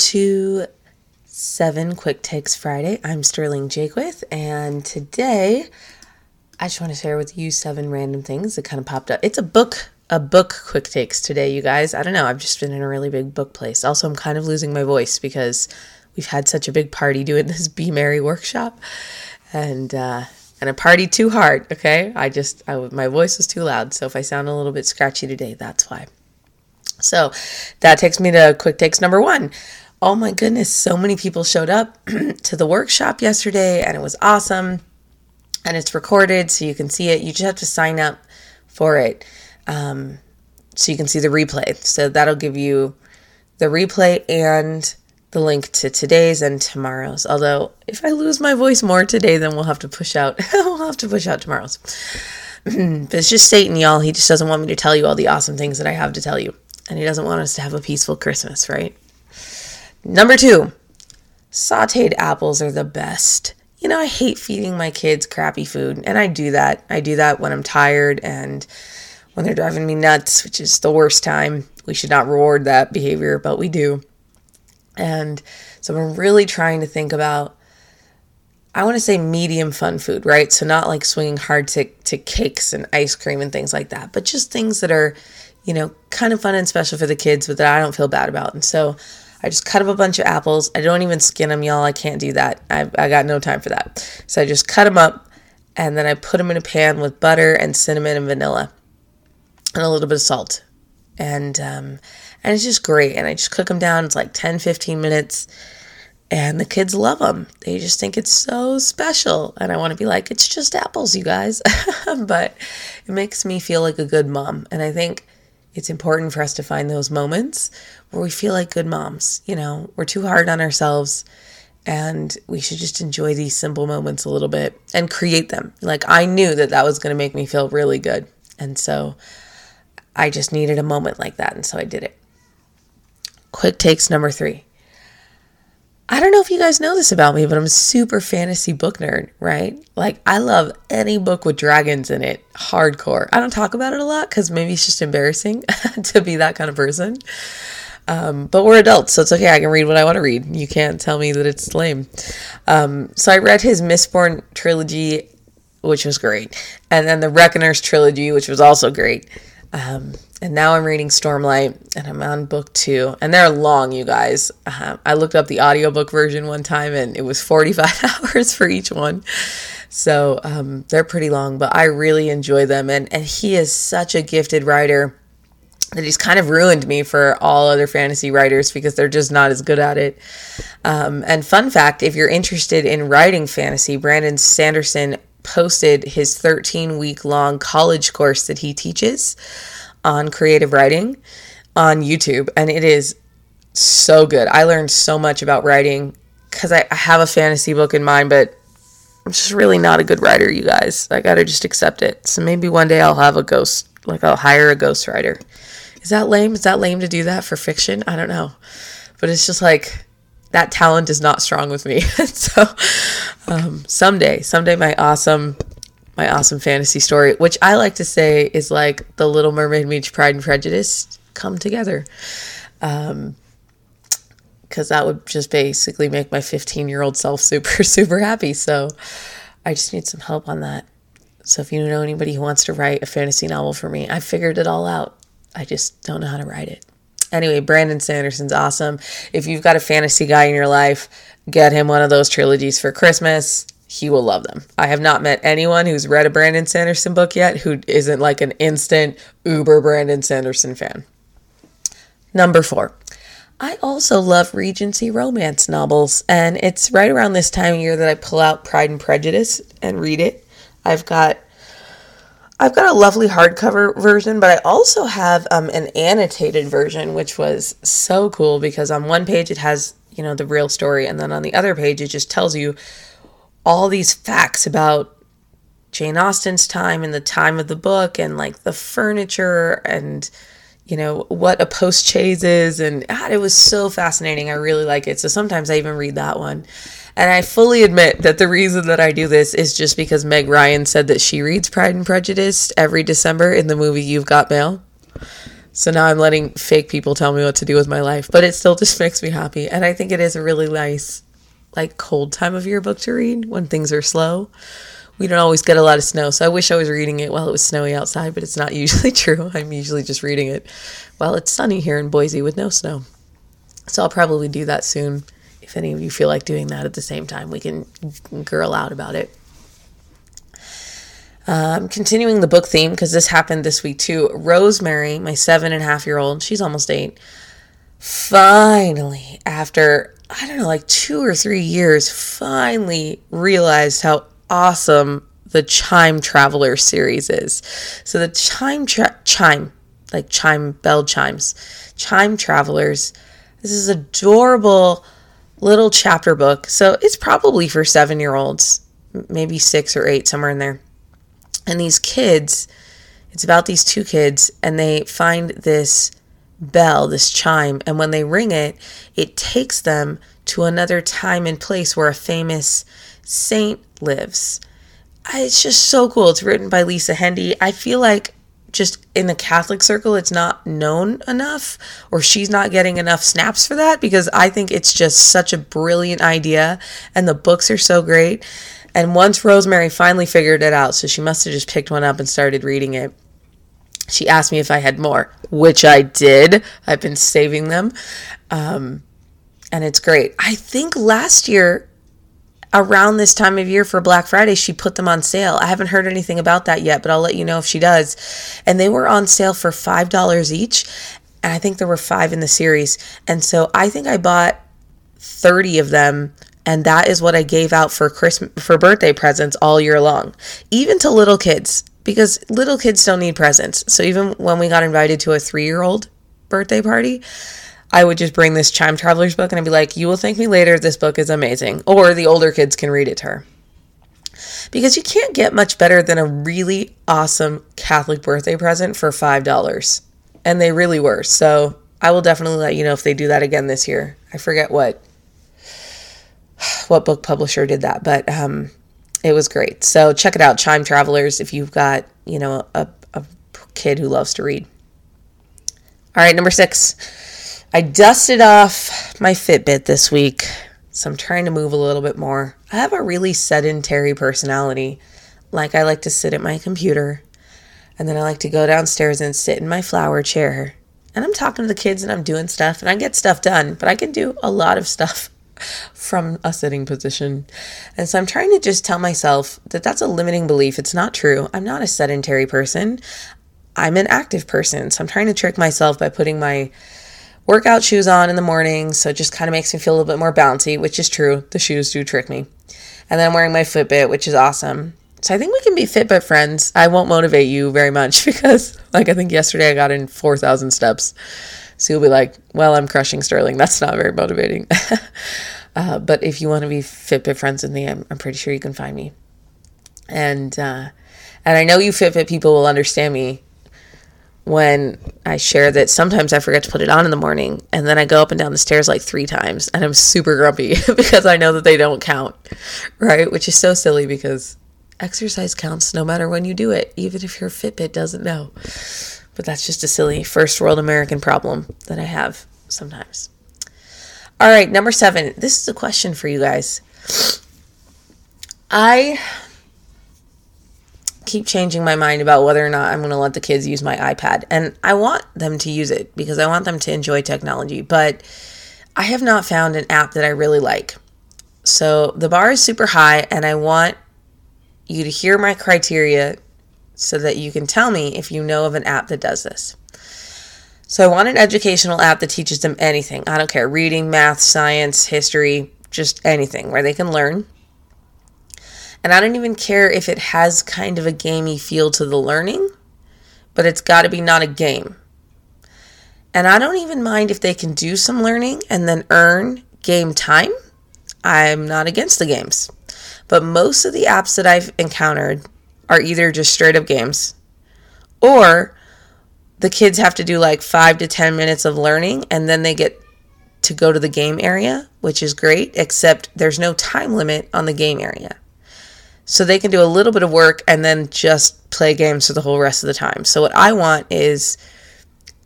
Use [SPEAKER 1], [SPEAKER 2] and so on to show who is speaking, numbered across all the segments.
[SPEAKER 1] to 7 Quick Takes Friday. I'm Sterling Jakewith, and today I just want to share with you 7 random things that kind of popped up. It's a book quick takes today, you guys. I don't know, I've just been in a really big book place. Also, I'm kind of losing my voice because we've had such a big party doing this Be Merry workshop, and I partied too hard, okay? My voice was too loud, so if I sound a little bit scratchy today, that's why. So that takes me to quick takes number 1. Oh my goodness, so many people showed up to the workshop yesterday, and it was awesome. And it's recorded, so you can see it. You just have to sign up for it, so you can see the replay. So that'll give you the replay and the link to today's and tomorrow's. Although, if I lose my voice more today, then we'll have to push out. Tomorrow's. But it's just Satan, y'all. He just doesn't want me to tell you all the awesome things that I have to tell you, and he doesn't want us to have a peaceful Christmas, right? Number 2, sauteed apples are the best. You know, I hate feeding my kids crappy food, and I do that. I do that when I'm tired and when they're driving me nuts, which is the worst time. We should not reward that behavior, but we do. And so I'm really trying to think about, I want to say medium fun food, right? So not like swinging hard to cakes and ice cream and things like that, but just things that are, you know, kind of fun and special for the kids, but that I don't feel bad about. And so I just cut up a bunch of apples. I don't even skin them, y'all. I can't do that. I got no time for that. So I just cut them up, and then I put them in a pan with butter and cinnamon and vanilla and a little bit of salt. And it's just great. And I just cook them down. It's like 10, 15 minutes. And the kids love them. They just think it's so special. And I want to be like, it's just apples, you guys. But it makes me feel like a good mom. And I think it's important for us to find those moments where we feel like good moms. You know, we're too hard on ourselves, and we should just enjoy these simple moments a little bit and create them. Like, I knew that was going to make me feel really good. And so I just needed a moment like that. And so I did it. Quick takes number 3. I don't know if you guys know this about me, but I'm a super fantasy book nerd, right? Like, I love any book with dragons in it, hardcore. I don't talk about it a lot because maybe it's just embarrassing to be that kind of person. But we're adults, so it's okay. I can read what I want to read. You can't tell me that it's lame. So I read his Mistborn trilogy, which was great. And then the Reckoners trilogy, which was also great. And now I'm reading Stormlight, and I'm on book 2. And they're long, you guys. I looked up the audiobook version one time, and it was 45 hours for each one. So they're pretty long, but I really enjoy them. And he is such a gifted writer that he's kind of ruined me for all other fantasy writers because they're just not as good at it. And fun fact, if you're interested in writing fantasy, Brandon Sanderson posted his 13-week-long college course that he teaches on creative writing on YouTube, and it is so good. I learned so much about writing because I have a fantasy book in mind, but I'm just really not a good writer, you guys. I gotta just accept it. So maybe one day I'll have I'll hire a ghostwriter. Is that lame? Is that lame to do that for fiction? I don't know. But it's just like, that talent is not strong with me. So someday my awesome fantasy story, which I like to say is like the Little Mermaid meets Pride and Prejudice come together. Because that would just basically make my 15-year-old self super, super happy. So I just need some help on that. So if you know anybody who wants to write a fantasy novel for me, I figured it all out. I just don't know how to write it. Anyway, Brandon Sanderson's awesome. If you've got a fantasy guy in your life, get him one of those trilogies for Christmas. He will love them. I have not met anyone who's read a Brandon Sanderson book yet who isn't like an instant uber Brandon Sanderson fan. Number 4. I also love Regency romance novels, and it's right around this time of year that I pull out Pride and Prejudice and read it. I've got a lovely hardcover version, but I also have an annotated version, which was so cool because on one page it has, you know, the real story, and then on the other page it just tells you all these facts about Jane Austen's time and the time of the book and like the furniture and, you know, what a postchaise is. And it was so fascinating. I really like it. So sometimes I even read that one. And I fully admit that the reason that I do this is just because Meg Ryan said that she reads Pride and Prejudice every December in the movie You've Got Mail. So now I'm letting fake people tell me what to do with my life, but it still just makes me happy. And I think it is a really nice, like, cold time of year book to read when things are slow. We don't always get a lot of snow, so I wish I was reading it while it was snowy outside, but it's not usually true. I'm usually just reading it while it's sunny here in Boise with no snow. So I'll probably do that soon. If any of you feel like doing that at the same time, we can girl out about it. Continuing the book theme, because this happened this week too. Rosemary, my 7.5-year-old, she's almost 8, finally, after, I don't know, like 2 or 3 years, finally realized how awesome the Chime Traveler series is. So the Chime, like chime, bell chimes, Chime Travelers, this is adorable little chapter book. So it's probably for 7-year-olds, maybe 6 or 8, somewhere in there. And these kids, it's about these 2 kids, and they find this bell, this chime, and when they ring it, it takes them to another time and place where a famous saint lives. It's just so cool. It's written by Lisa Hendey. I feel like just in the Catholic circle, it's not known enough, or she's not getting enough snaps for that, because I think it's just such a brilliant idea, and the books are so great. And once Rosemary finally figured it out, so she must have just picked one up and started reading it, she asked me if I had more, which I did. I've been saving them. And it's great. I think last year, around this time of year for Black Friday, she put them on sale. I haven't heard anything about that yet, but I'll let you know if she does. And they were on sale for $5 each. And I think there were 5 in the series. And so I think I bought 30 of them. And that is what I gave out for birthday presents all year long, even to little kids, because little kids don't need presents. So even when we got invited to a 3-year-old birthday party, I would just bring this Chime Travelers book and I'd be like, you will thank me later. This book is amazing. Or the older kids can read it to her. Because you can't get much better than a really awesome Catholic birthday present for $5. And they really were. So I will definitely let you know if they do that again this year. I forget what book publisher did that, but it was great. So check it out, Chime Travelers, if you've got, a kid who loves to read. All right, number 6. I dusted off my Fitbit this week, so I'm trying to move a little bit more. I have a really sedentary personality. Like, I like to sit at my computer, and then I like to go downstairs and sit in my flower chair. And I'm talking to the kids, and I'm doing stuff, and I get stuff done, but I can do a lot of stuff from a sitting position. And so I'm trying to just tell myself that that's a limiting belief. It's not true. I'm not a sedentary person. I'm an active person. So I'm trying to trick myself by putting my workout shoes on in the morning. So it just kind of makes me feel a little bit more bouncy, which is true. The shoes do trick me. And then I'm wearing my Fitbit, which is awesome. So I think we can be Fitbit friends. I won't motivate you very much because, I think yesterday I got in 4,000 steps. So you'll be like, well, I'm crushing Sterling. That's not very motivating. But if you want to be Fitbit friends with me, I'm pretty sure you can find me. And I know you Fitbit people will understand me when I share that sometimes I forget to put it on in the morning. And then I go up and down the stairs like 3 times. And I'm super grumpy because I know that they don't count. Right? Which is so silly because exercise counts no matter when you do it, even if your Fitbit doesn't know. But that's just a silly first world American problem that I have sometimes. All right, number 7. This is a question for you guys. I keep changing my mind about whether or not I'm going to let the kids use my iPad. And I want them to use it because I want them to enjoy technology. But I have not found an app that I really like. So the bar is super high, and I want you to hear my criteria so that you can tell me if you know of an app that does this. So I want an educational app that teaches them anything. I don't care, reading, math, science, history, just anything where they can learn. And I don't even care if it has kind of a gamey feel to the learning, but it's got to be not a game. And I don't even mind if they can do some learning and then earn game time. I'm not against the games. But most of the apps that I've encountered are either just straight up games, or the kids have to do like 5 to 10 minutes of learning and then they get to go to the game area, which is great, except there's no time limit on the game area. So they can do a little bit of work and then just play games for the whole rest of the time. So what I want is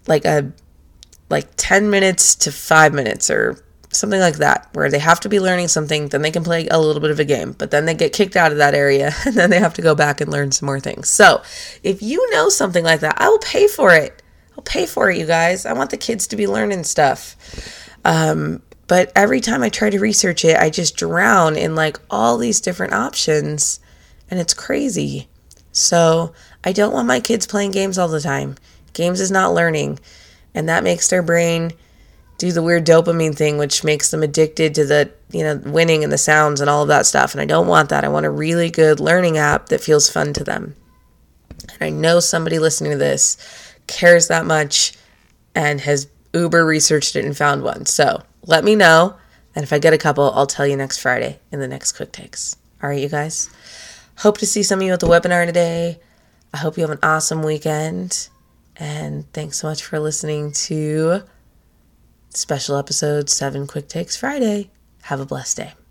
[SPEAKER 1] like 10 minutes to 5 minutes or something like that, where they have to be learning something, then they can play a little bit of a game, but then they get kicked out of that area and then they have to go back and learn some more things. So if you know something like that, I will pay for it. I'll pay for it, you guys. I want the kids to be learning stuff. But every time I try to research it, I just drown in like all these different options, and it's crazy. So I don't want my kids playing games all the time. Games is not learning, and that makes their brain do the weird dopamine thing, which makes them addicted to the, winning and the sounds and all of that stuff. And I don't want that. I want a really good learning app that feels fun to them. And I know somebody listening to this cares that much and has uber researched it and found one. So let me know. And if I get a couple, I'll tell you next Friday in the next Quick Takes. All right, you guys. Hope to see some of you at the webinar today. I hope you have an awesome weekend. And thanks so much for listening to special episode 7 Quick Takes Friday. Have a blessed day.